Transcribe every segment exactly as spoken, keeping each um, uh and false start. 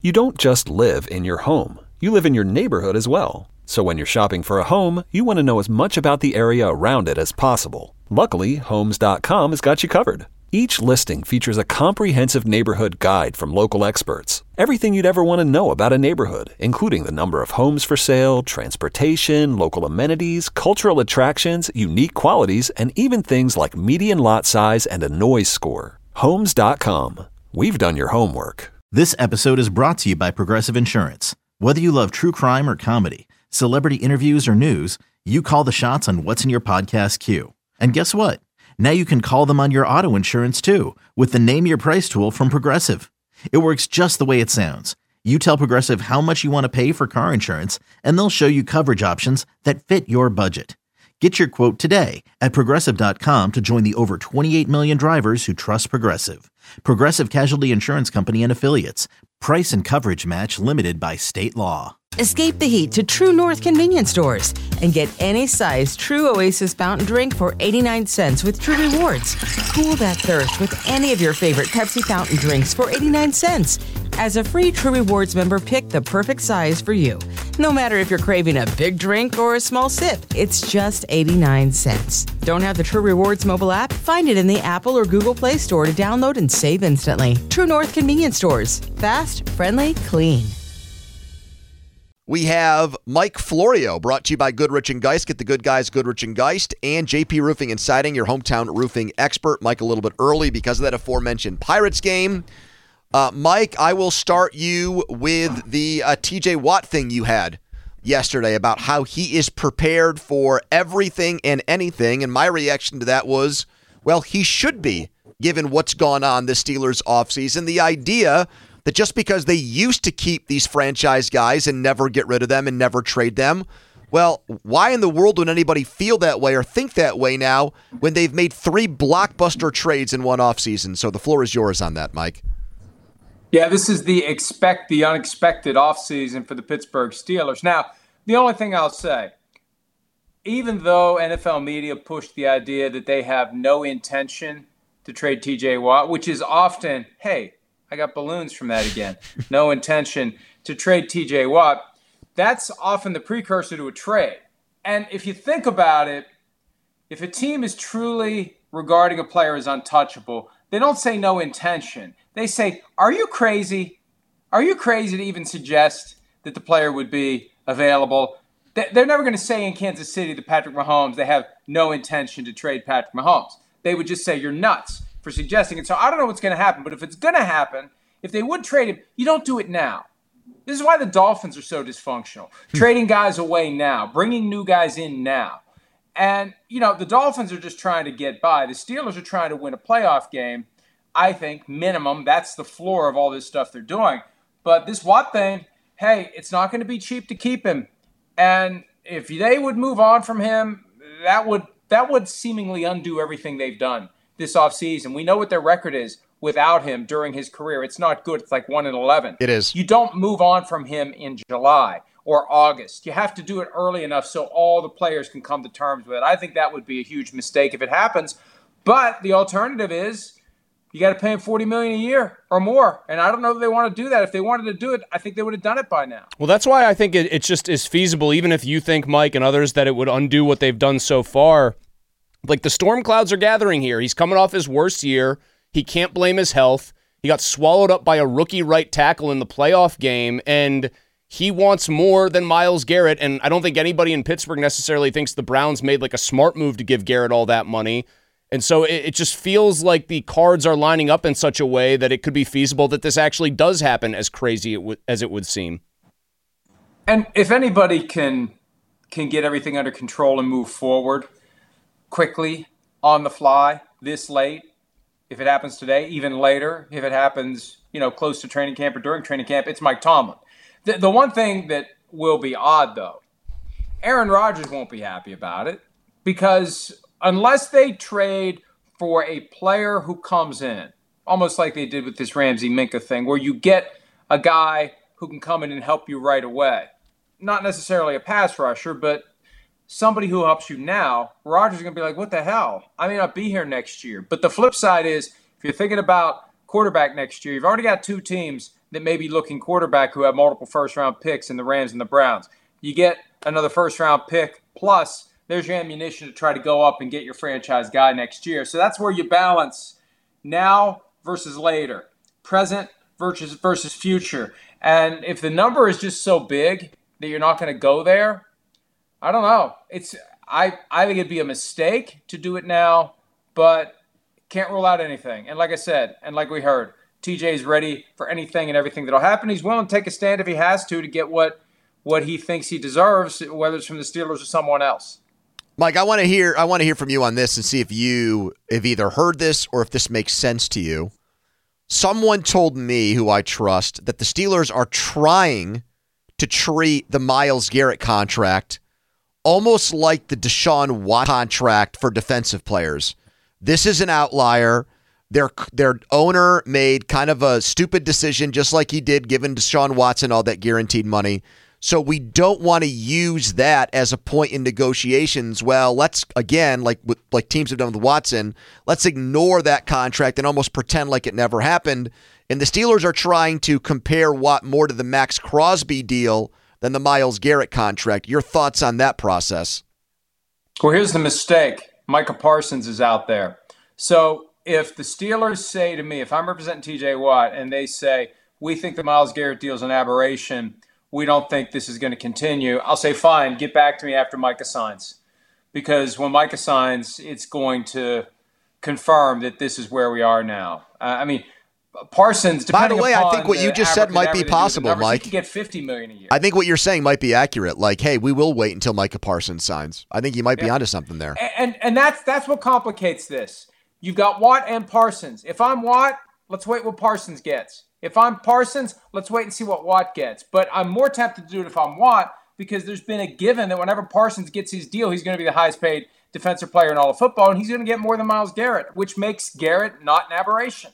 You don't just live in your home. You live in your neighborhood as well. So when you're shopping for a home, you want to know as much about the area around it as possible. Luckily, Homes dot com has got you covered. Each listing features a comprehensive neighborhood guide from local experts. Everything you'd ever want to know about a neighborhood, including the number of homes for sale, transportation, local amenities, cultural attractions, unique qualities, and even things like median lot size and a noise score. Homes dot com. We've done your homework. This episode is brought to you by Progressive Insurance. Whether you love true crime or comedy, celebrity interviews or news, you call the shots on what's in your podcast queue. And guess what? Now you can call them on your auto insurance too with the Name Your Price tool from Progressive. It works just the way it sounds. You tell Progressive how much you want to pay for car insurance, and they'll show you coverage options that fit your budget. Get your quote today at Progressive dot com to join the over twenty-eight million drivers who trust Progressive. Progressive Casualty Insurance Company and Affiliates. Price and coverage match limited by state law. Escape the heat to True North convenience stores and get any size True Oasis fountain drink for eighty-nine cents with True Rewards. Cool that thirst with any of your favorite Pepsi fountain drinks for eighty-nine cents. As a free True Rewards member, pick the perfect size for you. No matter if you're craving a big drink or a small sip, it's just eighty-nine cents. Don't have the True Rewards mobile app? Find it in the Apple or Google Play Store to download and save instantly. True North convenience stores. Fast, friendly, clean. We have Mike Florio, brought to you by Goodrich and Geist. Get the good guys, Goodrich and Geist, and J P Roofing and Siding, your hometown roofing expert. Mike, a little bit early because of that aforementioned Pirates game. Uh, Mike, I will start you with the uh, T J Watt thing you had yesterday about how he is prepared for everything and anything, and my reaction to that was, well, he should be, given what's gone on this Steelers offseason. The idea that just because they used to keep these franchise guys and never get rid of them and never trade them, well, why in the world would anybody feel that way or think that way now when they've made three blockbuster trades in one offseason? So the floor is yours on that, Mike. Yeah, this is the expect the unexpected offseason for the Pittsburgh Steelers. Now, the only thing I'll say, even though N F L media pushed the idea that they have no intention to trade T J Watt, which is often, hey, I got balloons from that again. No intention to trade T J Watt. That's often the precursor to a trade. And if you think about it, if a team is truly regarding a player as untouchable, they don't say no intention. They say, are you crazy? Are you crazy to even suggest that the player would be available? They're never going to say in Kansas City that Patrick Mahomes, they have no intention to trade Patrick Mahomes. They would just say, you're nuts for suggesting it. So I don't know what's going to happen, but if it's going to happen, if they would trade him, you don't do it now. This is why the Dolphins are so dysfunctional. Trading guys away now, bringing new guys in now. And, you know, the Dolphins are just trying to get by. The Steelers are trying to win a playoff game. I think minimum, that's the floor of all this stuff they're doing. But this Watt thing, hey, it's not going to be cheap to keep him. And if they would move on from him, that would that would seemingly undo everything they've done this offseason. We know what their record is without him during his career. It's not good. It's like one and eleven. It is. You don't move on from him in July or August. You have to do it early enough so all the players can come to terms with it. I think that would be a huge mistake if it happens. But the alternative is you got to pay him forty million dollars a year or more. And I don't know if they want to do that. If they wanted to do it, I think they would have done it by now. Well, that's why I think it, it just is feasible, even if you think, Mike, and others, that it would undo what they've done so far. Like, the storm clouds are gathering here. He's coming off his worst year. He can't blame his health. He got swallowed up by a rookie right tackle in the playoff game, and he wants more than Myles Garrett, and I don't think anybody in Pittsburgh necessarily thinks the Browns made like a smart move to give Garrett all that money. And so it, it just feels like the cards are lining up in such a way that it could be feasible that this actually does happen, as crazy it w- as it would seem. And if anybody can can get everything under control and move forward quickly, on the fly, this late, if it happens today, even later, if it happens, you know, close to training camp or during training camp, it's Mike Tomlin. The, the one thing that will be odd, though, Aaron Rodgers won't be happy about it because unless they trade for a player who comes in, almost like they did with this Ramsey Minka thing, where you get a guy who can come in and help you right away, not necessarily a pass rusher, but somebody who helps you now, Rodgers is going to be like, what the hell? I may not be here next year. But the flip side is, if you're thinking about quarterback next year, you've already got two teams that may be looking quarterback who have multiple first-round picks in the Rams and the Browns. You get another first-round pick, plus there's your ammunition to try to go up and get your franchise guy next year. So that's where you balance now versus later, present versus versus future. And if the number is just so big that you're not going to go there, I don't know. It's I, I think it'd be a mistake to do it now, but can't rule out anything. And like I said, and like we heard, T J's ready for anything and everything that'll happen. He's willing to take a stand if he has to to get what what he thinks he deserves, whether it's from the Steelers or someone else. Mike, I want to hear I want to hear from you on this and see if you have either heard this or if this makes sense to you. Someone told me, who I trust, that the Steelers are trying to treat the Myles Garrett contract almost like the Deshaun Watson contract for defensive players. This is an outlier. Their their owner made kind of a stupid decision, just like he did, giving Deshaun Watson all that guaranteed money. So we don't want to use that as a point in negotiations. Well, let's, again, like like teams have done with Watson, let's ignore that contract and almost pretend like it never happened. And the Steelers are trying to compare Watt more to the Max Crosby deal than the Myles Garrett contract. Your thoughts on that process? Well, here's the mistake. Micah Parsons is out there. So if the Steelers say to me, if I'm representing T J Watt, and they say, we think the Myles Garrett deal is an aberration, we don't think this is going to continue, I'll say, fine, get back to me after Micah signs. Because when Micah signs, it's going to confirm that this is where we are now. Uh, I mean, Parsons, by the way, I think what you just said might be possible, numbers, Mike. He could get fifty million dollars a year. I think what you're saying might be accurate. Like, hey, we will wait until Micah Parsons signs. I think you might be yeah. onto something there. And, and and that's that's what complicates this. You've got Watt and Parsons. If I'm Watt, let's wait what Parsons gets. If I'm Parsons, let's wait and see what Watt gets. But I'm more tempted to do it if I'm Watt, because there's been a given that whenever Parsons gets his deal, he's going to be the highest paid defensive player in all of football, and he's going to get more than Myles Garrett, which makes Garrett not an aberration.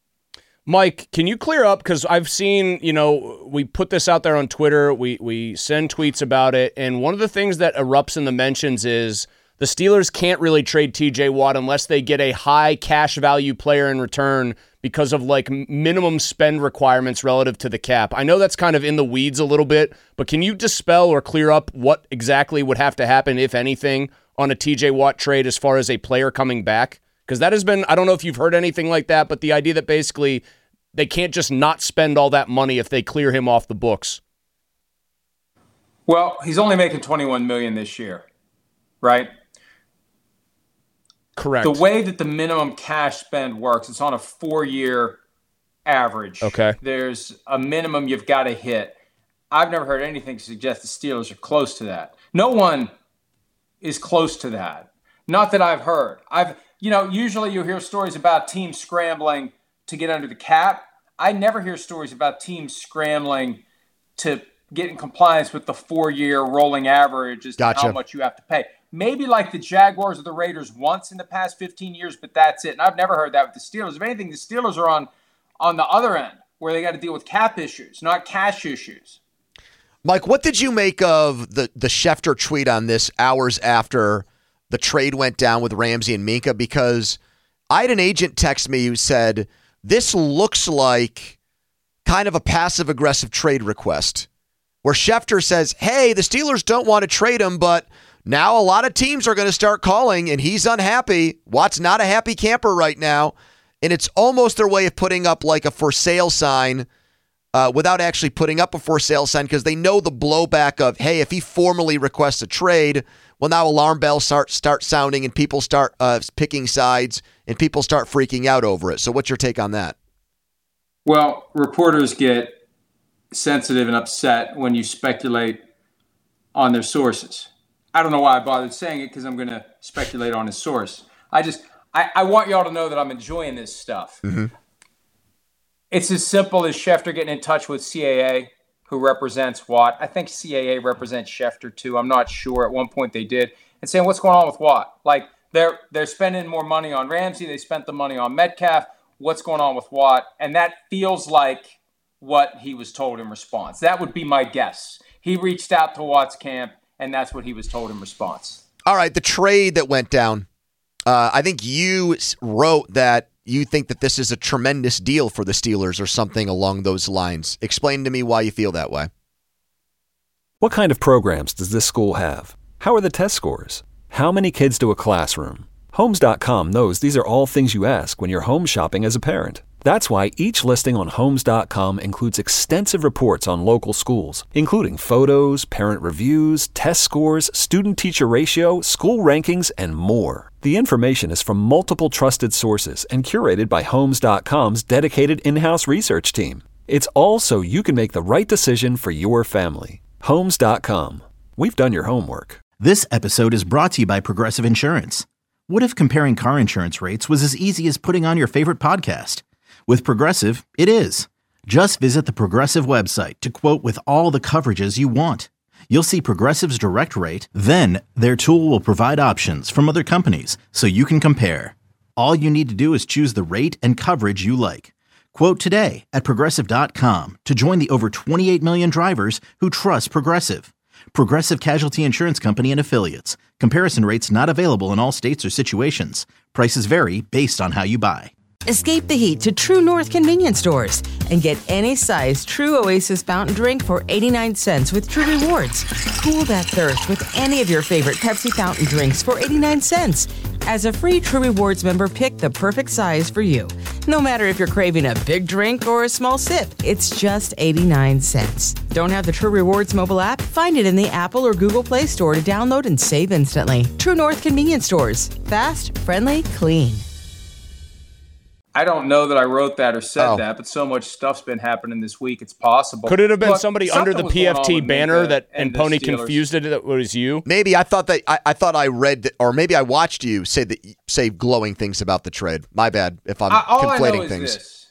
Mike, can you clear up? Because I've seen, you know, we put this out there on Twitter. We we send tweets about it. And one of the things that erupts in the mentions is the Steelers can't really trade T J Watt unless they get a high cash value player in return because of like minimum spend requirements relative to the cap. I know that's kind of in the weeds a little bit, but can you dispel or clear up what exactly would have to happen, if anything, on a T J Watt trade as far as a player coming back? Because that has been, I don't know if you've heard anything like that, but the idea that basically they can't just not spend all that money if they clear him off the books. Well, he's only making twenty-one million dollars this year, right? Correct. The way that the minimum cash spend works, it's on a four-year average. Okay. There's a minimum you've got to hit. I've never heard anything to suggest the Steelers are close to that. No one is close to that. Not that I've heard. I've, you know, usually you hear stories about teams scrambling to get under the cap. I never hear stories about teams scrambling to get in compliance with the four-year rolling average as Gotcha. to how much you have to pay. Maybe like the Jaguars or the Raiders once in the past fifteen years, but that's it. And I've never heard that with the Steelers. If anything, the Steelers are on, on the other end where they got to deal with cap issues, not cash issues. Mike, what did you make of the, the Schefter tweet on this hours after the trade went down with Ramsey and Minka? Because I had an agent text me who said, this looks like kind of a passive-aggressive trade request, where Schefter says, hey, the Steelers don't want to trade him, but now a lot of teams are going to start calling, and he's unhappy. Watt's not a happy camper right now. And it's almost their way of putting up like a for sale sign uh, without actually putting up a for sale sign, because they know the blowback of, hey, if he formally requests a trade, well, now alarm bells start, start sounding and people start uh, picking sides and people start freaking out over it. So what's your take on that? Well, reporters get sensitive and upset when you speculate on their sources. I don't know why I bothered saying it, because I'm going to speculate on his source. I just, I, I want y'all to know that I'm enjoying this stuff. Mm-hmm. It's as simple as Schefter getting in touch with C A A, who represents Watt. I think C A A represents Schefter too. I'm not sure. At one point they did. And saying, what's going on with Watt? Like, they're they're spending more money on Ramsey. They spent the money on Metcalf. What's going on with Watt? And that feels like what he was told in response. That would be my guess. He reached out to Watt's camp, and that's what he was told in response. All right, the trade that went down. Uh, I think you wrote that you think that this is a tremendous deal for the Steelers or something along those lines. Explain to me why you feel that way. What kind of programs does this school have? How are the test scores? How many kids to a classroom? Homes dot com knows these are all things you ask when you're home shopping as a parent. That's why each listing on Homes dot com includes extensive reports on local schools, including photos, parent reviews, test scores, student-teacher ratio, school rankings, and more. The information is from multiple trusted sources and curated by Homes dot com's dedicated in-house research team. It's all so you can make the right decision for your family. Homes dot com. We've done your homework. This episode is brought to you by Progressive Insurance. What if comparing car insurance rates was as easy as putting on your favorite podcast? With Progressive, it is. Just visit the Progressive website to quote with all the coverages you want. You'll see Progressive's direct rate, then their tool will provide options from other companies so you can compare. All you need to do is choose the rate and coverage you like. Quote today at Progressive dot com to join the over twenty-eight million drivers who trust Progressive. Progressive Casualty Insurance Company and Affiliates. Comparison rates not available in all states or situations. Prices vary based on how you buy. Escape the heat to True North convenience stores and get any size True Oasis fountain drink for eighty-nine cents with True Rewards. Cool that thirst with any of your favorite Pepsi fountain drinks for eighty-nine cents. As a free True Rewards member, pick the perfect size for you. No matter if you're craving a big drink or a small sip, it's just eighty-nine cents. Don't have the True Rewards mobile app? Find it in the Apple or Google Play Store to download and save instantly. True North convenience stores. Fast, friendly, clean. I don't know that I wrote that or said Oh. that, but so much stuff's been happening this week, it's possible. Could it have been Look, somebody under the something was P F going T on with banner Minka that and and the Pony Steelers. confused it that it was you? Maybe I thought that I, I thought I read that, or maybe I watched you say that say glowing things about the trade. My bad if I'm I, all I know conflating is things. this.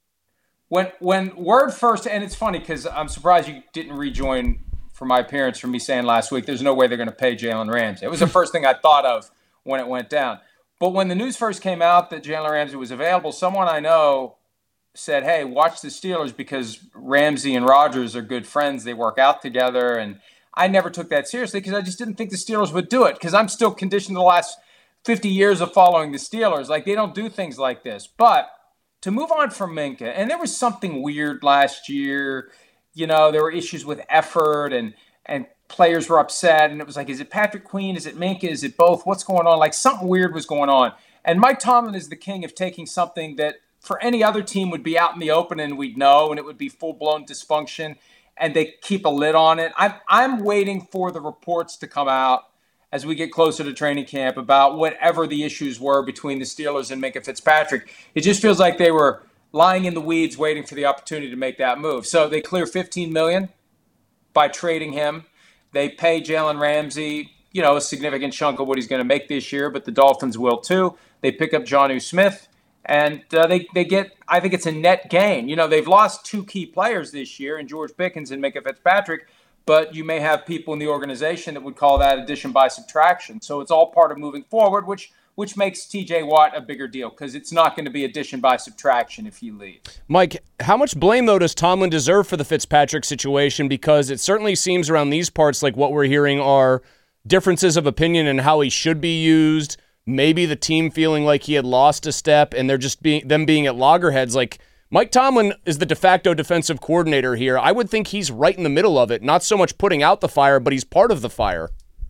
When when word first, and it's funny because I'm surprised you didn't rejoin for my appearance from me saying last week, there's no way they're going to pay Jalen Ramsey. It was the first thing I thought of when it went down. But when the news first came out that Jalen Ramsey was available, someone I know said, hey, watch the Steelers because Ramsey and Rodgers are good friends. They work out together. And I never took that seriously because I just didn't think the Steelers would do it because I'm still conditioned the last fifty years of following the Steelers. Like, they don't do things like this. But to move on from Minka, and there was something weird last year. You know, there were issues with effort and and players were upset. And it was like, is it Patrick Queen? Is it Minka? Is it both? What's going on? Like, something weird was going on. And Mike Tomlin is the king of taking something that for any other team would be out in the open and we'd know, and it would be full-blown dysfunction, and they keep a lid on it. I'm, I'm waiting for the reports to come out as we get closer to training camp about whatever the issues were between the Steelers and Minka Fitzpatrick. It just feels like they were lying in the weeds waiting for the opportunity to make that move. So they clear fifteen million dollars by trading him. They pay Jalen Ramsey, you know, a significant chunk of what he's going to make this year, but the Dolphins will too. They pick up Jonnu Smith. And uh, they, they get, I think it's a net gain. You know, they've lost two key players this year in George Pickens and Minka Fitzpatrick, but you may have people in the organization that would call that addition by subtraction. So it's all part of moving forward, which which makes T J Watt a bigger deal because it's not going to be addition by subtraction if he leaves. Mike, how much blame, though, does Tomlin deserve for the Fitzpatrick situation? Because it certainly seems around these parts like what we're hearing are differences of opinion in how he should be used. Maybe the team feeling like he had lost a step and they're just being them being at loggerheads. Like, Mike Tomlin is the de facto defensive coordinator here. I would think he's right in the middle of it, not so much putting out the fire, but he's part of the fire.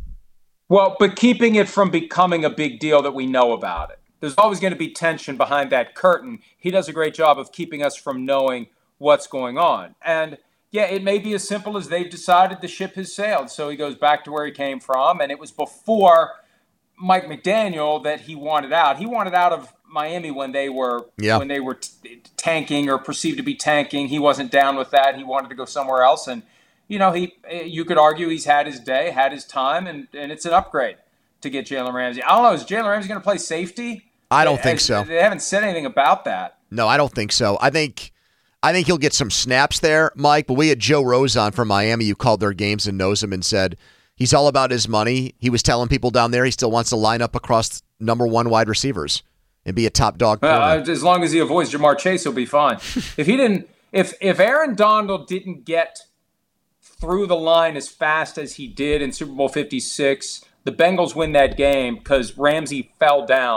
Well, but keeping it from becoming a big deal that we know about it. There's always going to be tension behind that curtain. He does a great job of keeping us from knowing what's going on. And yeah, it may be as simple as they've decided the ship has sailed. So he goes back to where he came from. And it was before Mike McDaniel that he wanted out. He wanted out of Miami when they were yeah. when they were t- tanking or perceived to be tanking. He wasn't down with that. He wanted to go somewhere else. And, you know, he you could argue he's had his day, had his time, and, and it's an upgrade to get Jalen Ramsey. I don't know. Is Jalen Ramsey going to play safety? I don't As, think so. They haven't said anything about that. No, I don't think so. I think I think he'll get some snaps there, Mike. But we had Joe Rose on from Miami who called their games and knows him and said he's all about his money. He was telling people down there he still wants to line up across number one wide receivers and be a top dog corner. Uh, as long as he avoids Jamar Chase, he'll be fine. if he didn't, if if Aaron Donald didn't get through the line as fast as he did in Super Bowl fifty-six, the Bengals win that game because Ramsey fell down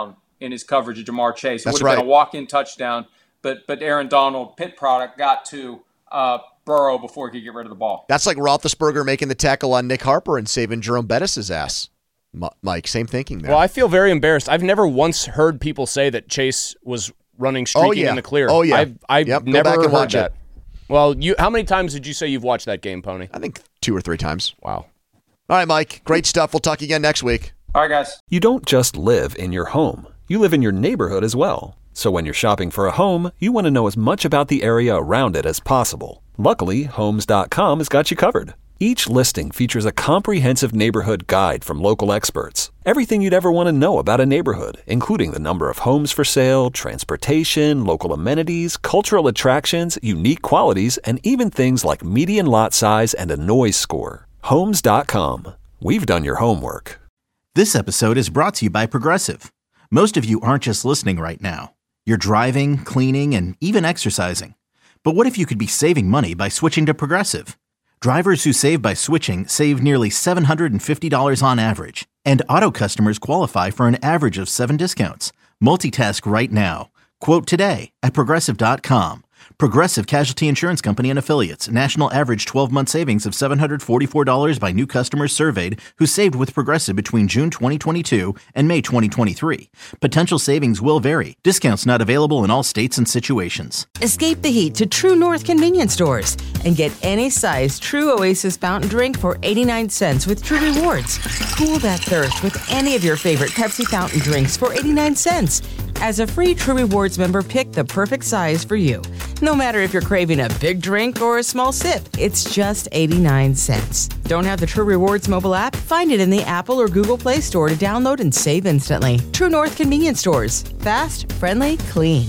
in his coverage of Jamar Chase. It That's would have right. been a walk-in touchdown, but but Aaron Donald, Pitt product, got to uh, Burrow before he could get rid of the ball. That's like Roethlisberger making the tackle on Nick Harper and saving Jerome Bettis' ass. M- Mike, same thinking there. Well, I feel very embarrassed. I've never once heard people say that Chase was running streaking Oh, yeah. in the clear. Oh, yeah. I've, I've Yep, go never back and heard watch that. it. Well, you how many times did you say you've watched that game, Pony? I think two or three times. Wow. All right, Mike. Great stuff. We'll talk again next week. All right, guys. You don't just live in your home. You live in your neighborhood as well. So when you're shopping for a home, you want to know as much about the area around it as possible. Luckily, Homes dot com has got you covered. Each listing features a comprehensive neighborhood guide from local experts. Everything you'd ever want to know about a neighborhood, including the number of homes for sale, transportation, local amenities, cultural attractions, unique qualities, and even things like median lot size and a noise score. Homes dot com. We've done your homework. This episode is brought to you by Progressive. Most of you aren't just listening right now. You're driving, cleaning, and even exercising. But what if you could be saving money by switching to Progressive? Drivers who save by switching save nearly seven hundred fifty dollars on average. And auto customers qualify for an average of seven discounts. Multitask right now. Quote today at Progressive dot com. Progressive Casualty Insurance Company and Affiliates. National average twelve-month savings of seven hundred forty-four dollars by new customers surveyed who saved with Progressive between June twenty twenty-two and May twenty twenty-three. Potential savings will vary. Discounts not available in all states and situations. Escape the heat to True North convenience stores and get any size True Oasis fountain drink for eighty-nine cents with True Rewards. Cool that thirst with any of your favorite Pepsi fountain drinks for eighty-nine cents. As a free True Rewards member, pick the perfect size for you. No matter if you're craving a big drink or a small sip, it's just eighty-nine cents. Don't have the True Rewards mobile app? Find it in the Apple or Google Play Store to download and save instantly. True North convenience stores. Fast, friendly, clean.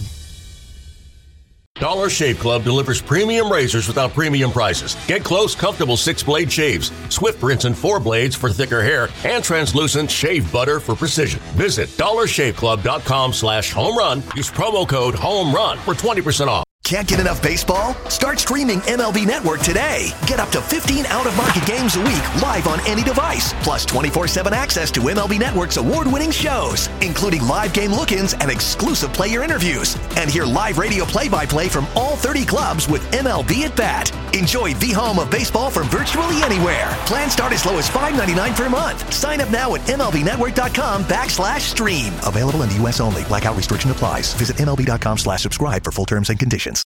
Dollar Shave Club delivers premium razors without premium prices. Get close, comfortable six-blade shaves, swift rinse and four blades for thicker hair, and translucent shave butter for precision. Visit dollar shave club dot com slash home run. Use promo code HOMERUN for twenty percent off. Can't get enough baseball? Start streaming M L B Network today. Get up to fifteen out-of-market games a week live on any device. Plus twenty-four seven access to M L B Network's award-winning shows, including live game look-ins and exclusive player interviews. And hear live radio play-by-play from all thirty clubs with M L B at Bat. Enjoy the home of baseball from virtually anywhere. Plans start as low as five ninety-nine per month. Sign up now at M L B network dot com backslash stream. Available in the U S only. Blackout restriction applies. Visit M L B dot com slash subscribe for full terms and conditions.